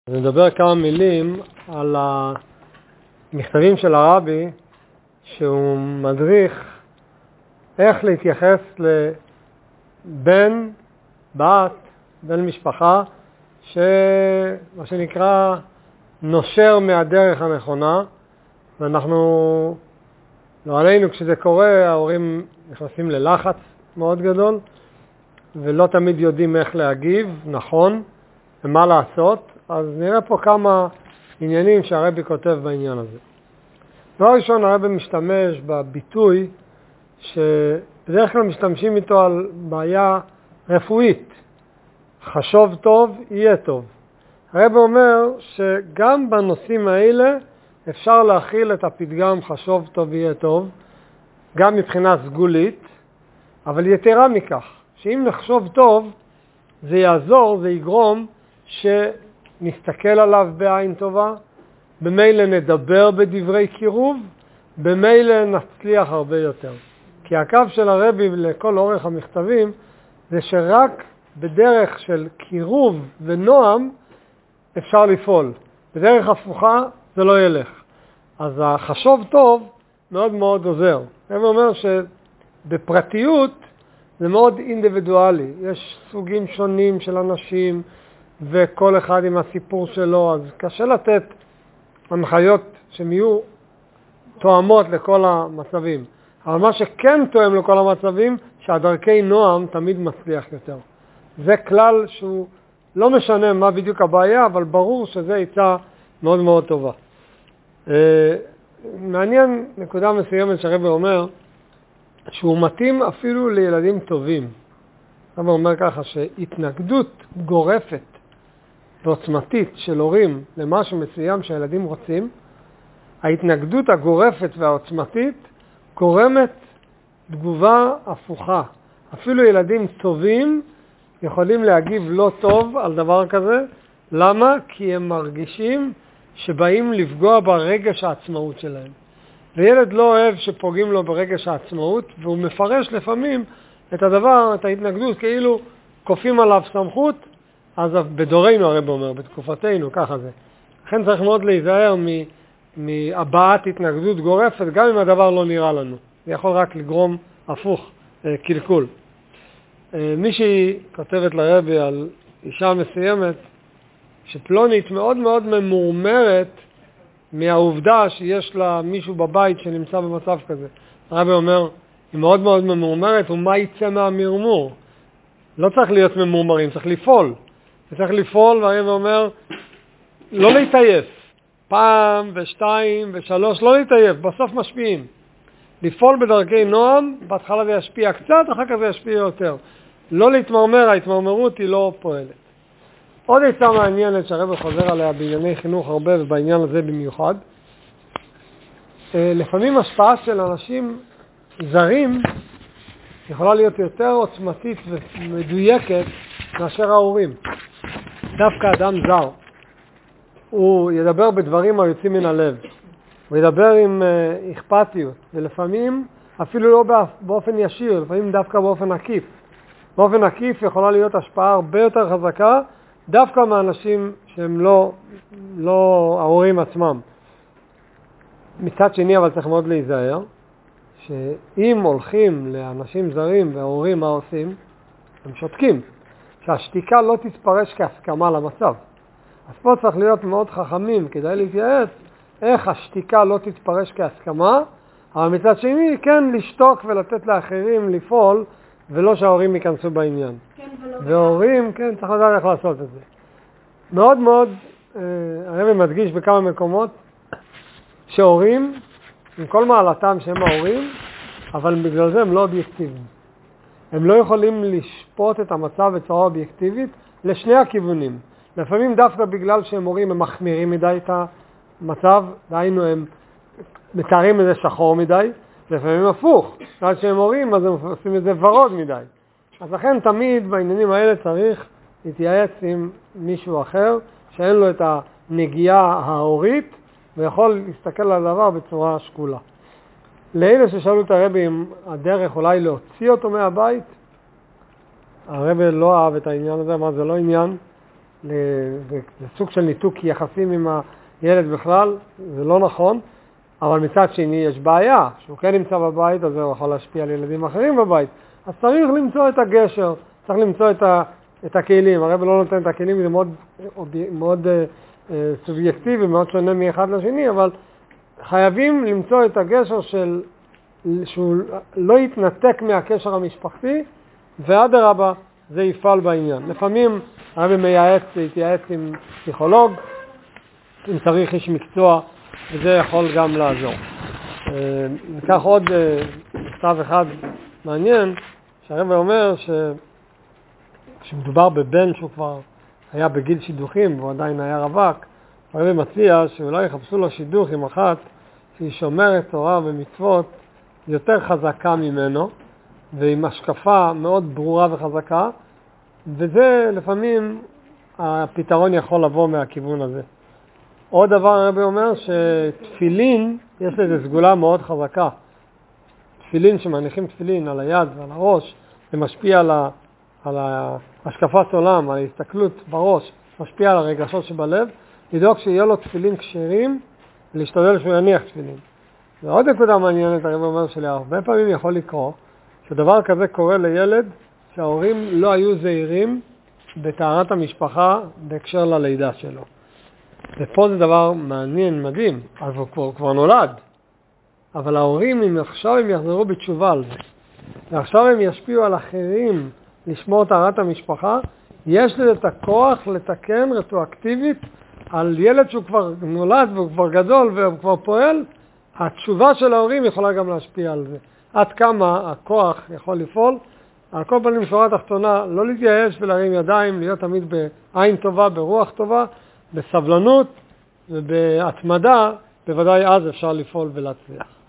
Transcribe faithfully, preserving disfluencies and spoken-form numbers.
אז נדבר כמה מילים על המכתבים של הרבי, שהוא מדריך איך להתייחס לבן, בת, בן משפחה, שמה שנקרא נושר מהדרך הנכונה, ואנחנו, לא עלינו, כשזה קורה, ההורים נכנסים ללחץ מאוד גדול, ולא תמיד יודעים איך להגיב, נכון, ומה לעשות. אז נראה פה כמה עניינים שהרבי כותב בעניין הזה. דבר ראשון, הרבי משתמש בביטוי שבדרך כלל משתמשים איתו על בעיה רפואית. חשוב טוב, יהיה טוב. הרבי אומר שגם בנושאים האלה אפשר להכיל את הפתגם חשוב טוב, יהיה טוב, גם מבחינה סגולית, אבל יתרה מכך, שאם נחשוב טוב, זה יעזור, זה יגרום שנסתכל עליו בעין טובה, במילא נדבר בדברי קירוב, במילא נצליח הרבה יותר. כי הקו של הרבי לכל אורך המכתבים זה שרק בדרך של קירוב ונועם אפשר לפעול. בדרך הפוכה זה לא ילך. אז החשוב טוב מאוד מאוד עוזר. הרבי אומר שבפרטיות זה מאוד אינדיבידואלי. יש סוגים שונים של אנשים, וכל אחד עם הסיפור שלו, אז קשה לתת הנחיות שהן יהיו תואמות לכל המצבים. אבל מה שכן תואם לכל המצבים, שהדרכי נועם תמיד מצליח יותר. זה כלל שהוא לא משנה מה בדיוק הבעיה, אבל ברור שזה עצה מאוד מאוד טובה. מעניין נקודה מסוימת שהרבי אומר, שהוא מתאים אפילו לילדים טובים. הרבי אומר ככה, שהתנגדות גורפת ועוצמתית של הורים למשהו מסוים שהילדים רוצים, ההתנגדות הגורפת והעוצמתית גורמת תגובה הפוכה. אפילו ילדים טובים יכולים להגיב לא טוב על דבר כזה. למה? כי הם מרגישים שבאים לפגוע ברגש העצמאות שלהם. וילד לא אוהב שפוגעים לו ברגש העצמאות, והוא מפרש לפעמים את הדבר, את ההתנגדות, כאילו כופים עליו סמכות. אז בדורנו הרב אומר, בתקופתנו, ככה זה. לכן צריך מאוד להיזהר מהבעת התנגדות גורפת, גם אם הדבר לא נראה לנו. זה יכול רק לגרום הפוך, קלקול. מישהי כותבת לרבי על אישה מסוימת, שפלונית מאוד מאוד ממורמרת מהעובדה שיש לה מישהו בבית שנמצא במצב כזה. הרבי אומר, היא מאוד מאוד ממורמרת, ומה יצא מהמרמור? לא צריך להיות ממורמרים, צריך לפעול. צריך לפעול, והרבי אומר, לא להתעייף. פעם ושתיים ושלוש, לא להתעייף, בסוף משפיעים. לפעול בדרכי נועם, בהתחלה זה ישפיע קצת, אחר כך זה ישפיע יותר. לא להתמרמר, ההתמרמרות היא לא פועלת. עוד עצה מעניינת שהרבי חוזר עליה בענייני חינוך הרבה, ובעניין הזה במיוחד. לפעמים השפעה של אנשים זרים יכולה להיות יותר עוצמתית ומדויקת מאשר ההורים. דווקא אדם זר, הוא ידבר בדברים היוצאים מן הלב, הוא ידבר עם uh, אכפתיות, ולפעמים אפילו לא באופן ישיר, לפעמים דווקא באופן עקיף. באופן עקיף יכולה להיות השפעה הרבה יותר חזקה, דווקא מאנשים שהם לא, לא ההורים עצמם. מצד שני, אבל צריך מאוד להיזהר, שאם הולכים לאנשים זרים וההורים מה עושים, הם שותקים. שהשתיקה לא תתפרש כהסכמה למצב. אז פה צריך להיות מאוד חכמים כדי להתייעץ איך השתיקה לא תתפרש כהסכמה, אבל מצד שני כן לשתוק ולתת לאחרים לפעול, ולא שההורים ייכנסו בעניין. כן, ולא וההורים, כן, צריך לדעת איך לעשות את זה. מאוד מאוד, אה, הרבי מדגיש בכמה מקומות, שהורים, עם כל מעלתם שהם ההורים, אבל בגלל זה הם לא אובייקטיביים. הם לא יכולים לשפוט את המצב בצורה אובייקטיבית לשני הכיוונים. לפעמים דווקא בגלל שהם הורים הם מחמירים מדי את המצב, דהיינו הם מתארים את זה שחור מדי, לפעמים הפוך. בגלל שהם הורים אז הם עושים את זה ורוד מדי. אז לכן תמיד בעניינים האלה צריך להתייעץ עם מישהו אחר, שאין לו את הנגיעה ההורית, ויכול להסתכל על הדבר בצורה שקולה. לאלה ששאלו את הרבי אם הדרך אולי להוציא אותו מהבית, הרבי לא אהב את העניין הזה, מה זה לא עניין זה סוג של ניתוק יחסים עם הילד בכלל, זה לא נכון, אבל מצד שני יש בעיה, שהוא כן נמצא בבית, אז הוא יכול להשפיע על ילדים אחרים בבית, אז צריך למצוא את הגשר, צריך למצוא את, ה, את הכלים, הרב לא נותן את הכלים, זה מאוד, מאוד uh, סובייקטיבי, מאוד שונה מאחד לשני, אבל חייבים למצוא את הגשר של, שהוא לא יתנתק מהקשר המשפחתי, ואדרבה זה יפעל בעניין. לפעמים הרב מייעץ, יתייעץ עם פסיכולוג, אם צריך איש מקצוע, וזה יכול גם לעזור. ניקח עוד מכתב אחד מעניין, שהרב אומר שכשמדובר בבן שהוא כבר היה בגיל שידוכים, והוא עדיין היה רווק, הרב מציע שאולי יחפשו לו שידוך עם אחת שהיא שומרת תורה ומצוות יותר חזקה ממנו, ועם השקפה מאוד ברורה וחזקה, וזה לפעמים הפתרון יכול לבוא מהכיוון הזה. עוד דבר הרבי אומר שתפילין, יש לזה סגולה מאוד חזקה. תפילין, שמניחים תפילין על היד ועל הראש, זה משפיע על, ה, על השקפת עולם, על ההסתכלות בראש, משפיע על הרגשות שבלב, לדאוג שיהיה לו תפילין כשרים, ולהשתדל שהוא יניח תפילין. ועוד נקודה מעניינת, הרבי אומר שלי, הרבה פעמים יכול לקרוא, שדבר כזה קורה לילד, שההורים לא היו זהירים בטהרת המשפחה בהקשר ללידה שלו. ופה זה דבר מעניין, מדהים, אז הוא כבר, כבר נולד. אבל ההורים, אם עכשיו הם יחזרו בתשובה על זה, ועכשיו הם ישפיעו על אחרים לשמור טהרת המשפחה, יש לזה את הכוח לתקן רטרואקטיבית על ילד שהוא כבר נולד והוא כבר גדול והוא כבר פועל, התשובה של ההורים יכולה גם להשפיע על זה. עד כמה הכוח יכול לפעול. על כל פנים בשורה התחתונה, לא להתייאש ולהרים ידיים, להיות תמיד בעין טובה, ברוח טובה, בסבלנות ובהתמדה, בוודאי אז אפשר לפעול ולהצליח.